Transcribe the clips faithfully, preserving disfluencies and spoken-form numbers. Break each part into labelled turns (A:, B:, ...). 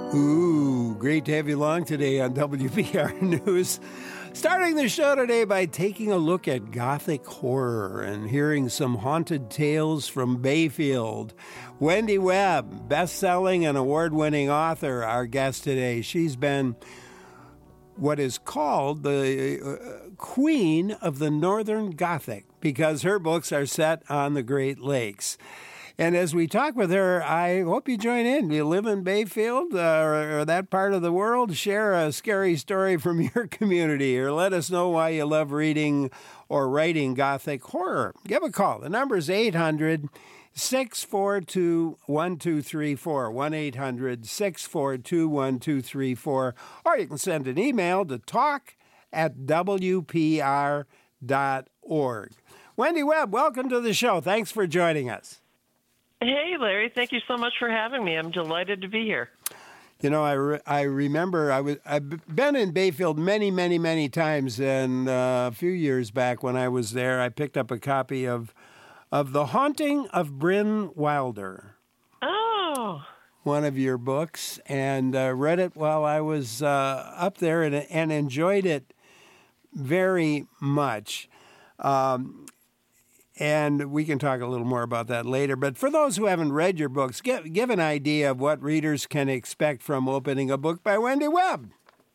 A: Ooh, great to have you along today on W B R News. Starting the show today by taking a look at Gothic horror and hearing some haunted tales from Bayfield. Wendy Webb, best-selling and award-winning author, our guest today. She's been what is called the uh, Queen of the Northern Gothic because her books are set on the Great Lakes. And as we talk with her, I hope you join in. You live in Bayfield uh, or, or that part of the world? Share a scary story from your community or let us know why you love reading or writing Gothic horror. Give a call. The number is eight hundred, six four two, one two three four, one eight hundred, six four two, one two three four. Or you can send an email to talk at w p r dot org. Wendy Webb, welcome to the show. Thanks for joining us.
B: Hey, Larry. Thank you so much for having me. I'm delighted to be here.
A: You know, I, re- I remember I was, I've been in Bayfield many, many, many times, and uh, a few years back when I was there, I picked up a copy of of The Haunting of Bryn Wilder.
B: Oh.
A: One of your books, and uh, read it while I was uh, up there and, and enjoyed it very much. Um And we can talk a little more about that later. But for those who haven't read your books, give, give an idea of what readers can expect from opening a book by Wendy Webb.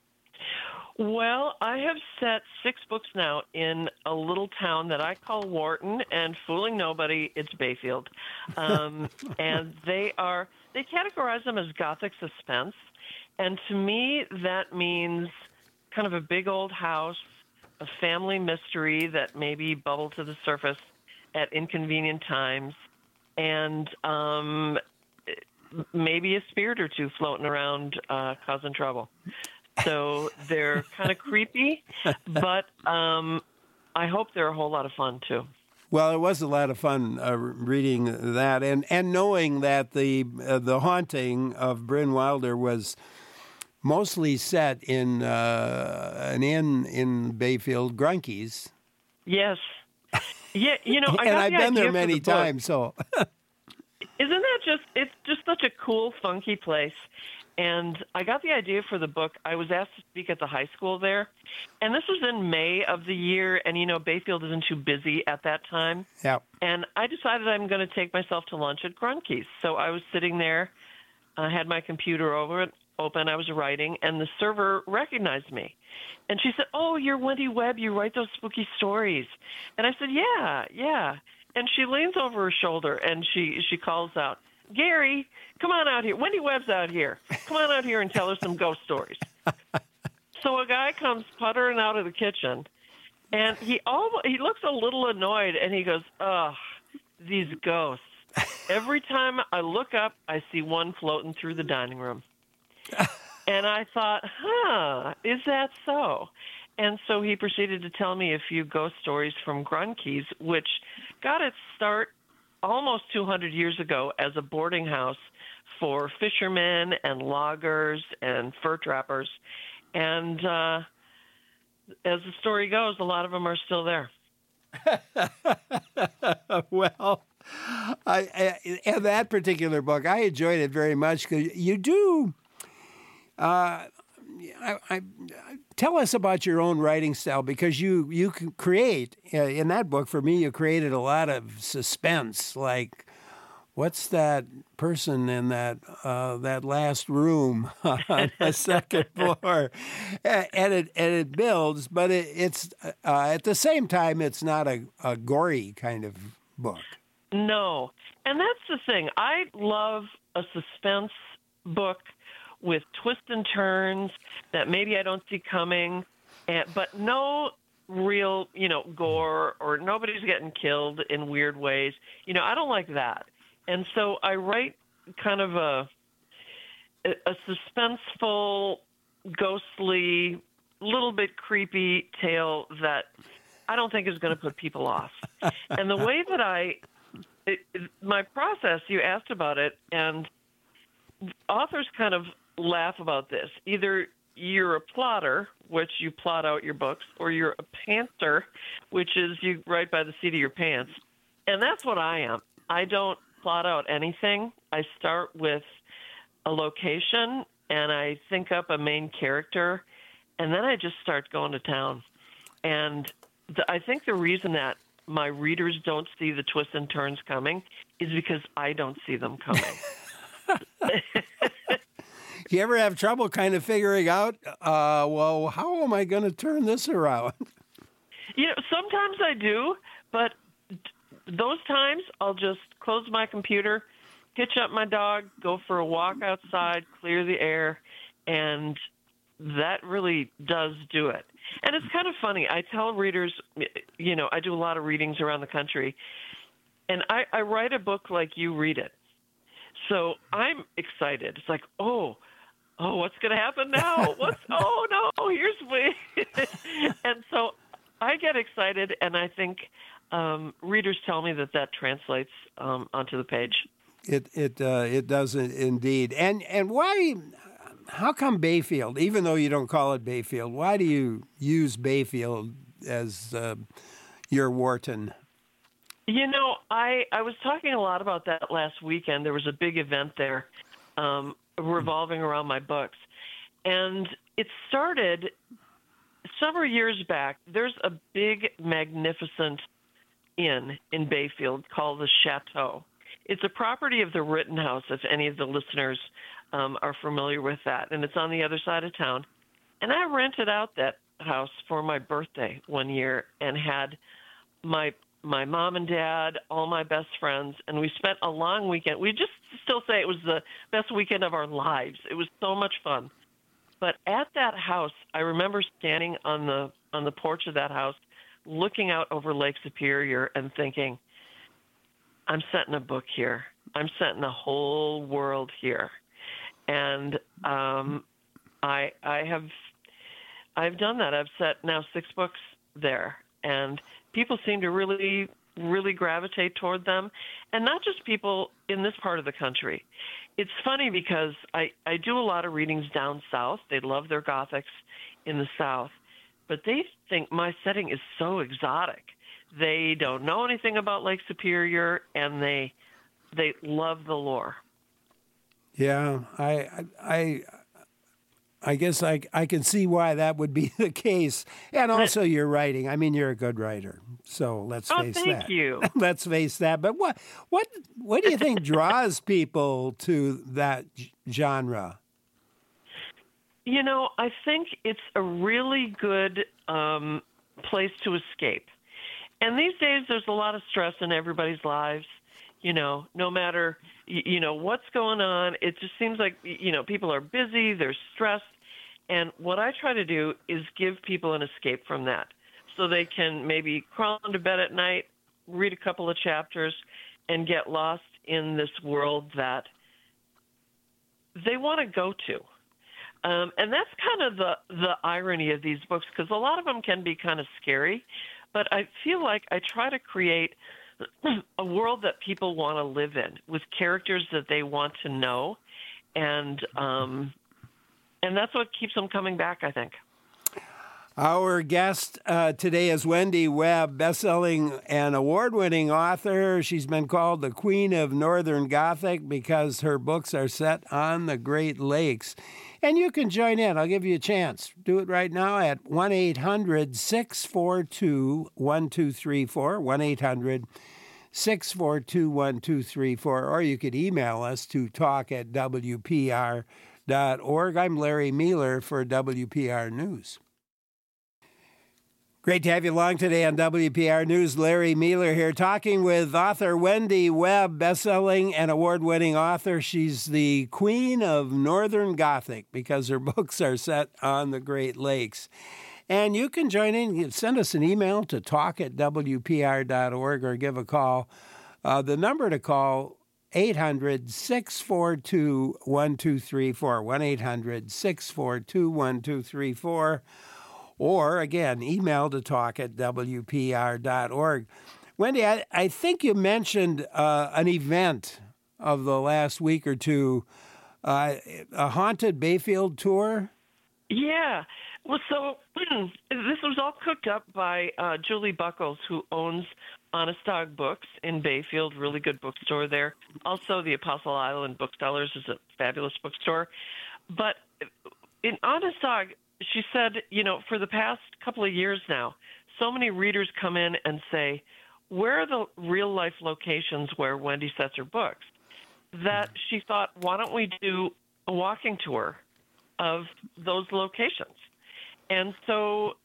B: Well, I have set six books now in a little town that I call Wharton, and fooling nobody, it's Bayfield. Um, and they are, they categorize them as Gothic suspense. And to me, that means kind of a big old house, a family mystery that maybe bubbled to the surface at inconvenient times, and um, maybe a spirit or two floating around uh, causing trouble. So they're kind of creepy, but um, I hope they're a whole lot of fun, too.
A: Well, it was a lot of fun uh, reading that, and, and knowing that the uh, the haunting of Bryn Wilder was mostly set in uh, an inn in Bayfield, Grunke's.
B: Yes. Yeah, you know, I
A: and
B: got
A: I've
B: the
A: been there
B: idea
A: many
B: for the book.
A: times. So,
B: Isn't that just? It's just such a cool, funky place. And I got the idea for the book. I was asked to speak at the high school there, and this was in May of the year. And you know, Bayfield isn't too busy at that time.
A: yeah.
B: And I decided I'm going to take myself to lunch at Grunke's. So I was sitting there, I had my computer over open. I was writing, and the server recognized me. And she said, "Oh, you're Wendy Webb. You write those spooky stories." And I said, "Yeah, yeah." And she leans over her shoulder, and she, she calls out, "Gary, come on out here. Wendy Webb's out here. Come on out here and tell her some ghost stories." So a guy comes puttering out of the kitchen, and he almost, he looks a little annoyed, and he goes, "Ugh, these ghosts. Every time I look up, I see one floating through the dining room." And I thought, huh, is that so? And so he proceeded to tell me a few ghost stories from Grunke's, which got its start almost two hundred years ago as a boarding house for fishermen and loggers and fur trappers. And uh, as the story goes, a lot of them are still there.
A: Well, I, I, in that particular book, I enjoyed it very much because you do. Uh, I, I, tell us about your own writing style because you you can create uh, in that book. For me, you created a lot of suspense. Like, what's that person in that uh, that last room on the second floor? And it and it builds, but it, it's uh, at the same time, it's not a, a gory kind of book.
B: No, and that's the thing. I love a suspense book with twists and turns that maybe I don't see coming, and, but no real, you know, gore or nobody's getting killed in weird ways. You know, I don't like that. And so I write kind of a, a suspenseful, ghostly, little bit creepy tale that I don't think is going to put people off. And the way that I, it, my process, you asked about it, and authors kind of laugh about this. Either you're a plotter, which you plot out your books, or you're a pantser, which is you write by the seat of your pants. And that's what I am. I don't plot out anything. I start with a location and I think up a main character, and then I just start going to town. And the, I think the reason that my readers don't see the twists and turns coming is because I don't see them coming.
A: Do you ever have trouble kind of figuring out, uh, well, how am I going to turn this around?
B: You know, sometimes I do, but those times I'll just close my computer, hitch up my dog, go for a walk outside, clear the air, and that really does do it. And it's kind of funny. I tell readers, you know, I do a lot of readings around the country, and I, I write a book like you read it. So I'm excited. It's like, oh, oh, what's going to happen now? What's, oh, no, here's me. And so I get excited, and I think um, readers tell me that that translates um, onto the page.
A: It it uh, it does indeed. And and why? How come Bayfield? Even though you don't call it Bayfield, why do you use Bayfield as uh, your Wharton?
B: You know, I I was talking a lot about that last weekend. There was a big event there um, revolving around my books, and it started several years back. There's a big, magnificent inn in Bayfield called the Chateau. It's a property of the Rittenhouse, if any of the listeners um, are familiar with that. And it's on the other side of town. And I rented out that house for my birthday one year and had my my mom and dad, all my best friends, and we spent a long weekend. We just still say it was the best weekend of our lives. It was so much fun. But at that house, I remember standing on the on the porch of that house, looking out over Lake Superior and thinking, I'm setting a book here. I'm setting a whole world here. And um, I I have I've done that. I've set now six books there. And people seem to really, really gravitate toward them. And not just people in this part of the country. It's funny because I, I do a lot of readings down south. They love their Gothics in the south. But they think my setting is so exotic. They don't know anything about Lake Superior, and they they love the lore.
A: Yeah, I I I guess I I can see why that would be the case. And also your writing. I mean, you're a good writer. So let's
B: oh,
A: face
B: thank
A: that.
B: you.
A: Let's face that. But what what what do you think draws people to that genre?
B: You know, I think it's a really good um, place to escape. And these days, there's a lot of stress in everybody's lives. You know, no matter, you know, what's going on, it just seems like, you know, people are busy, they're stressed. And what I try to do is give people an escape from that. So they can maybe crawl into bed at night, read a couple of chapters, and get lost in this world that they want to go to. Um, and that's kind of the, the irony of these books, because a lot of them can be kind of scary. But I feel like I try to create a world that people want to live in with characters that they want to know. And um, and that's what keeps them coming back, I think.
A: Our guest uh, today is Wendy Webb, best-selling and award-winning author. She's been called the Queen of Northern Gothic because her books are set on the Great Lakes. And you can join in. I'll give you a chance. Do it right now at one eight hundred six four two one two three four, one eight hundred six four two one two three four, or you could email us to talk at W P R dot org. I'm Larry Mueller for W P R News. Great to have you along today on W P R News. Larry Mueller here, talking with author Wendy Webb, best-selling and award-winning author. She's the Queen of Northern Gothic because her books are set on the Great Lakes. And you can join in. Send us an email to talk at W P R dot org or give a call. Uh, the number to call, eight hundred six four two one two three four, one eight hundred six four two one two three four. Or, again, email to talk at W P R dot org. Wendy, I, I think you mentioned uh, an event of the last week or two, uh, a haunted Bayfield tour.
B: Yeah. Well, so this was all cooked up by uh, Julie Buckles, who owns Honest Dog Books in Bayfield, really good bookstore there. Also, the Apostle Island Booksellers is a fabulous bookstore. but in Onondaga, she said, you know, for the past couple of years now, so many readers come in and say, where are the real life locations where Wendy sets her books? That she thought, why don't we do a walking tour of those locations? And so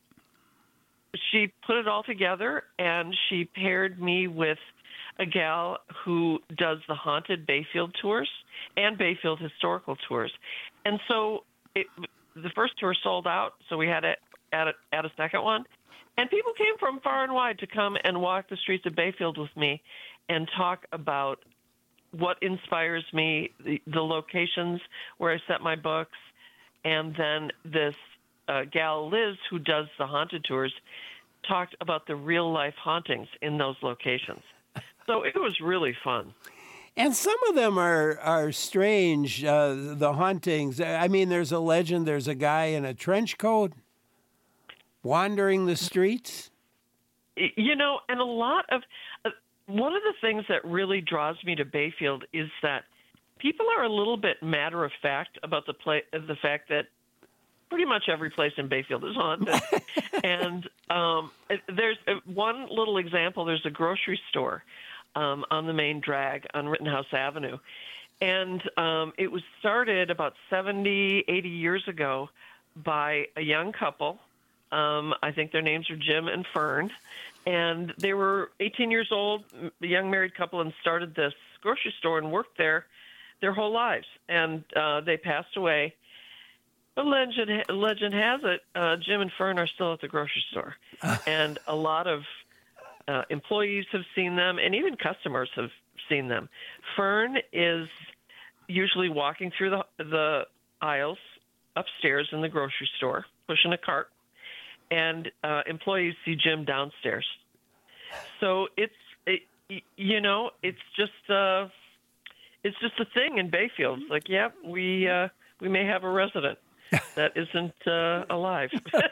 B: she put it all together, and she paired me with a gal who does the haunted Bayfield tours and Bayfield historical tours. And so it, the first tour sold out, so we had to add a, add a second one. And people came from far and wide to come and walk the streets of Bayfield with me and talk about what inspires me, the, the locations where I set my books, and then this uh, gal, Liz, who does the haunted tours, talked about the real-life hauntings in those locations. So it was really fun.
A: And some of them are, are strange, uh, the hauntings. I mean, there's a legend, there's a guy in a trench coat wandering the streets.
B: You know, and a lot of, uh, one of the things that really draws me to Bayfield is that people are a little bit matter-of-fact about the, play, the fact that pretty much every place in Bayfield is haunted. And um, there's one little example. There's a grocery store um, on the main drag on Rittenhouse Avenue. And um, it was started about seventy, eighty years ago by a young couple. Um, I think their names are Jim and Fern. And they were eighteen years old, a young married couple, and started this grocery store and worked there their whole lives. And uh, they passed away. The legend, legend has it, uh, Jim and Fern are still at the grocery store. And a lot of uh, employees have seen them, and even customers have seen them. Fern is usually walking through the, the aisles upstairs in the grocery store, pushing a cart, and uh, employees see Jim downstairs. So it's, it, you know, it's just uh, it's just a thing in Bayfield. It's like, yeah, we uh, we may have a resident that isn't uh, alive.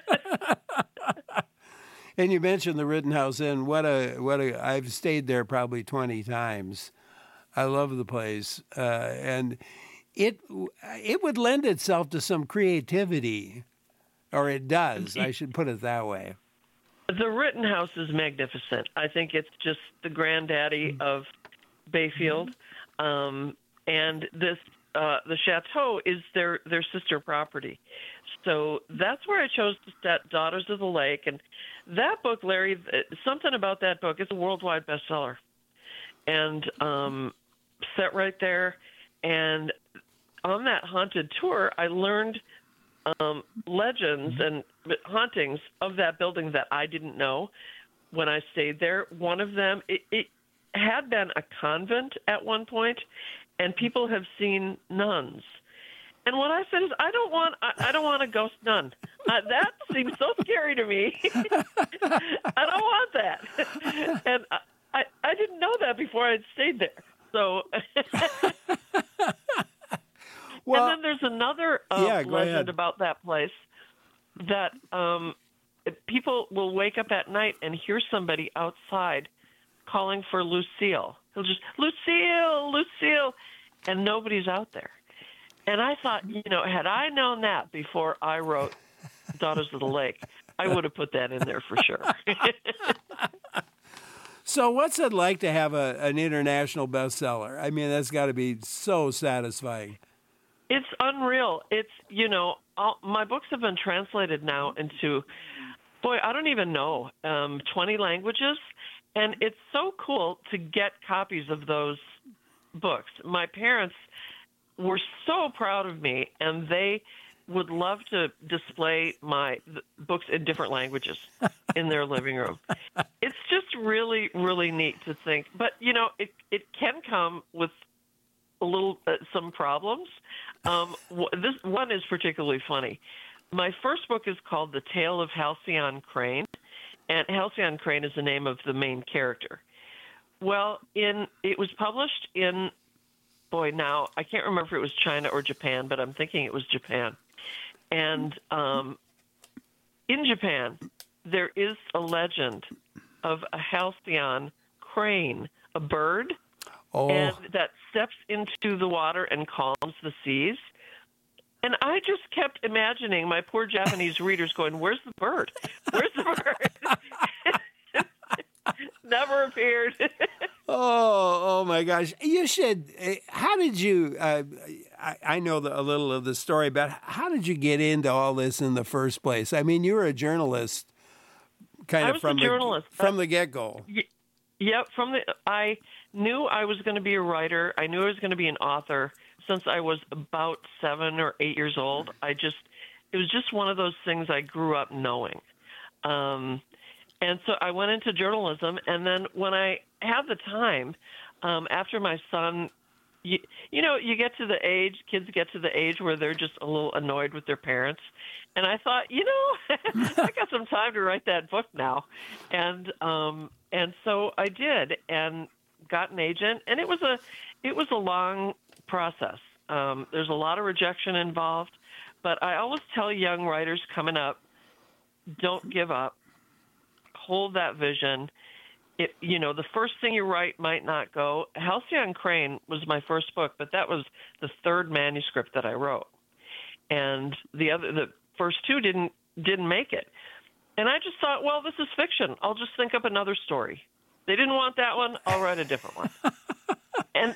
A: And you mentioned the Rittenhouse Inn. What a what a! I've stayed there probably twenty times. I love the place, uh, and it it would lend itself to some creativity, or it does. I should put it that way.
B: The Rittenhouse is magnificent. I think it's just the granddaddy of Bayfield, um, and this. Uh, the chateau is their, their sister property. So that's where I chose to set Daughters of the Lake. And that book, Larry, something about that book, it's a worldwide bestseller. And um, set right there. And on that haunted tour, I learned um, legends and hauntings of that building that I didn't know when I stayed there. One of them, it, it had been a convent at one point, and people have seen nuns. And what I said is, I don't want, I, I don't want a ghost nun. Uh, that seems so scary to me. I don't want that. And I, I, I didn't know that before I'd stayed there. So, well, and then there's another uh,
A: yeah,
B: legend
A: ahead.
B: about that place that um, people will wake up at night and hear somebody outside calling for Lucille. He'll just, Lucille, Lucille, and nobody's out there. And I thought, you know, had I known that before I wrote Daughters of the Lake, I would have put that in there for sure.
A: So what's it like to have a, an international bestseller? I mean, that's got to be so satisfying.
B: It's unreal. It's, you know, all, my books have been translated now into, boy, I don't even know, um, twenty languages. And it's so cool to get copies of those books. My parents were so proud of me, and they would love to display my books in different languages in their living room. It's just really, really neat to think. But, you know, it, it can come with a little uh, some problems. Um, this one is particularly funny. My first book is called The Tale of Halcyon Crane. And Halcyon Crane is the name of the main character. Well, in it was published in, boy, now, I can't remember if it was China or Japan, but I'm thinking it was Japan. And um, in Japan, there is a legend of a halcyon crane, a bird,
A: oh.
B: and that steps into the water and calms the seas. And I just kept imagining my poor Japanese readers going, "Where's the bird? Where's the bird?" Never appeared.
A: Oh, oh my gosh! You should. How did you? Uh, I, I know the, a little of the story, but how did you get into all this in the first place? I mean, you were a journalist, kind
B: I
A: of
B: was
A: from
B: a journalist
A: the, from the get go.
B: Yep, from the I knew I was going to be a writer. I knew I was going to be an author since I was about seven or eight years old. I just it was just one of those things I grew up knowing. Um, And so I went into journalism, and then when I had the time, um, after my son, you, you know, you get to the age, kids get to the age where they're just a little annoyed with their parents. And I thought, you know, I got some time to write that book now. And um, and so I did, and got an agent, and it was a it was a long process. Um, there's a lot of rejection involved, but I always tell young writers coming up, don't give up. Hold that vision. It, you know, the first thing you write might not go. Halcyon Crane was my first book, but that was the third manuscript that I wrote, and the other, the first two didn't didn't make it. And I just thought, well, this is fiction. I'll just think up another story. They didn't want that one. I'll write a different one. and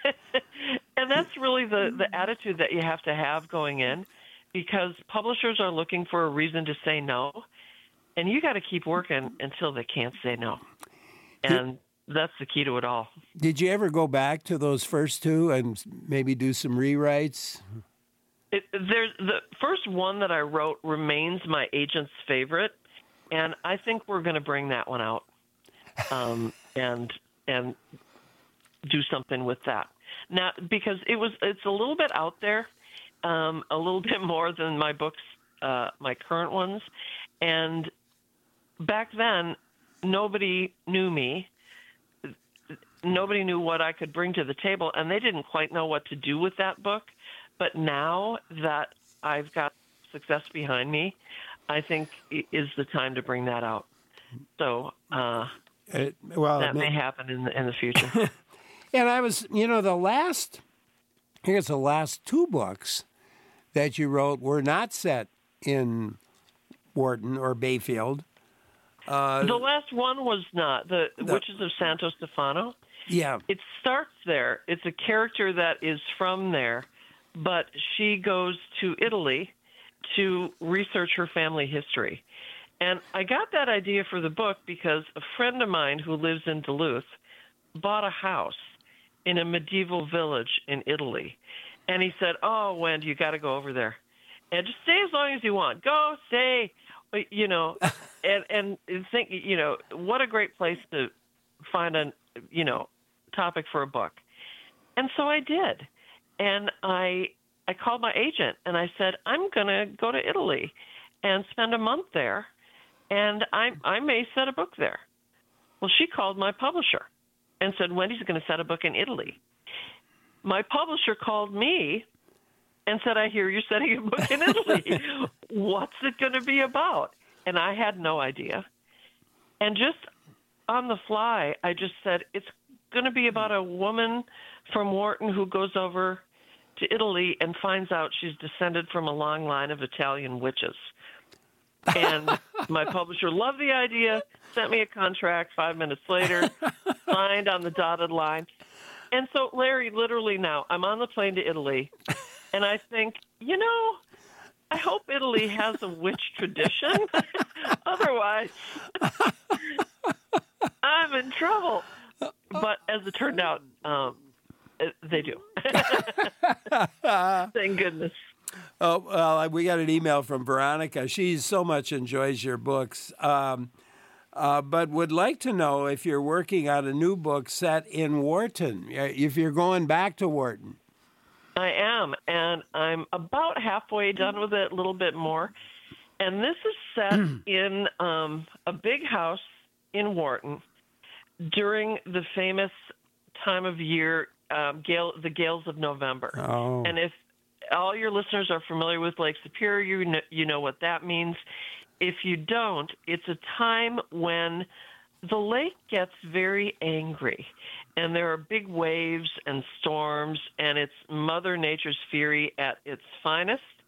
B: and that's really the the attitude that you have to have going in, because publishers are looking for a reason to say no. And you got to keep working until they can't say no. And that's the key to it all.
A: Did you ever go back to those first two and maybe do some rewrites?
B: It, there's the first one that I wrote remains my agent's favorite, and I think we're going to bring that one out um, and and do something with that. Now, because it was it's a little bit out there, um, a little bit more than my books, uh, my current ones, and back then, nobody knew me. Nobody knew what I could bring to the table, and they didn't quite know what to do with that book. But now that I've got success behind me, I think it is the time to bring that out. So uh,
A: it, well,
B: that may happen in the, in the future.
A: And I was, you know, the last, I guess the last two books that you wrote were not set in Wharton or Bayfield. Uh,
B: the last one was not. The, the Witches of Santo Stefano.
A: Yeah.
B: It starts there. It's a character that is from there, but she goes to Italy to research her family history. And I got that idea for the book because a friend of mine who lives in Duluth bought a house in a medieval village in Italy. And he said, oh, Wendy, you got to go over there. And just stay as long as you want. Go, stay. You know, and and think, you know, what a great place to find a, you know, topic for a book. And so I did. And I I called my agent and I said, I'm going to go to Italy and spend a month there, and I I may set a book there. Well, she called my publisher and said, Wendy's going to set a book in Italy. My publisher called me and said, I hear you're setting a book in Italy. What's it going to be about? And I had no idea. And just on the fly, I just said, it's going to be about a woman from Wharton who goes over to Italy and finds out she's descended from a long line of Italian witches. And my publisher loved the idea, sent me a contract five minutes later, signed on the dotted line. And so, Larry, literally now, I'm on the plane to Italy, and I think, you know, I hope Italy has a witch tradition. Otherwise, I'm in trouble. But as it turned out, um, they do. Thank goodness.
A: Oh, well, we got an email from Veronica. She so much enjoys your books, um, uh, but would like to know if you're working on a new book set in Wharton, if you're going back to Wharton.
B: I am, and I'm about halfway done with it, a little bit more. And this is set in um, a big house in Wharton during the famous time of year, um, gale, the gales of November.
A: Oh.
B: And if all your listeners are familiar with Lake Superior, you know, you know what that means. If you don't, it's a time when the lake gets very angry, and there are big waves and storms, and it's Mother Nature's fury at its finest.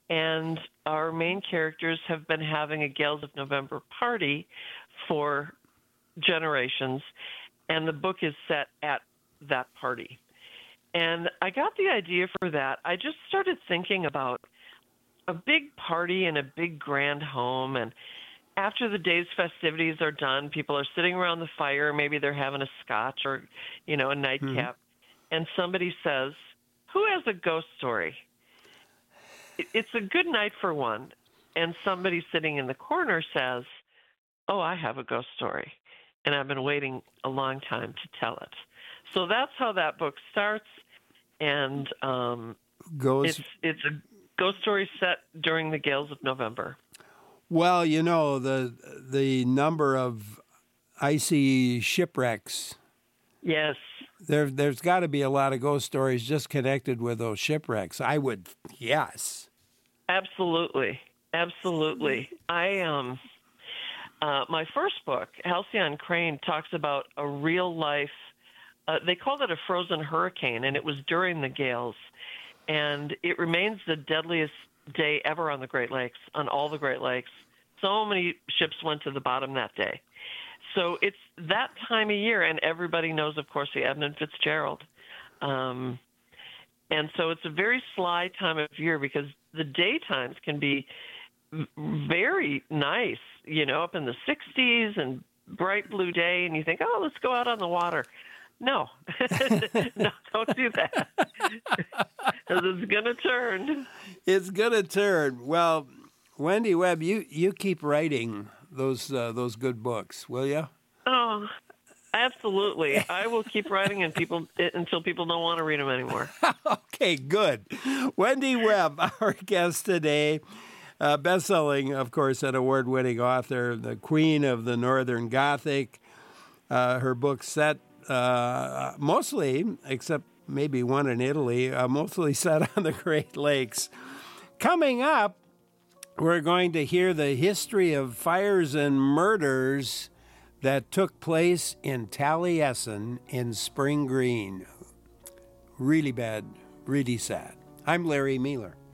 B: And our main characters have been having a Gales of November party for generations, and the book is set at that party. And I got the idea for that. I just started thinking about a big party in a big grand home, and after the day's festivities are done, people are sitting around the fire, maybe they're having a scotch or, you know, a nightcap, mm-hmm. and somebody says, "Who has a ghost story?" It's a good night for one, and somebody sitting in the corner says, "Oh, I have a ghost story, and I've been waiting a long time to tell it." So that's how that book starts, and um,
A: Ghost...
B: it's it's a ghost story set during the Gales of November.
A: Well, you know, the the number of icy shipwrecks.
B: Yes.
A: There, there's got to be a lot of ghost stories just connected with those shipwrecks. I would, yes.
B: Absolutely, absolutely. I um, uh, my first book, Halcyon Crane, talks about a real life. Uh, they called it a frozen hurricane, and it was during the gales, and it remains the deadliest day ever on the Great Lakes, on all the Great Lakes. So many ships went to the bottom that day. So it's that time of year, and everybody knows, of course, the Edmund Fitzgerald. Um, and so it's a very sly time of year because the daytimes can be very nice, you know, up in the sixties and bright blue day, and you think, oh, let's go out on the water. No, no, don't do that. Because it's going to turn.
A: It's going to turn. Well, Wendy Webb, you, you keep writing those uh, those good books, will you?
B: Oh, absolutely. I will keep writing and people until people don't want to read them anymore.
A: Okay, good. Wendy Webb, our guest today, uh, best-selling, of course, and award-winning author, the queen of the Northern Gothic. Uh, her book set uh, mostly, except maybe one in Italy, uh, mostly set on the Great Lakes. Coming up, we're going to hear the history of fires and murders that took place in Taliesin in Spring Green. Really bad, really sad. I'm Larry Mueller.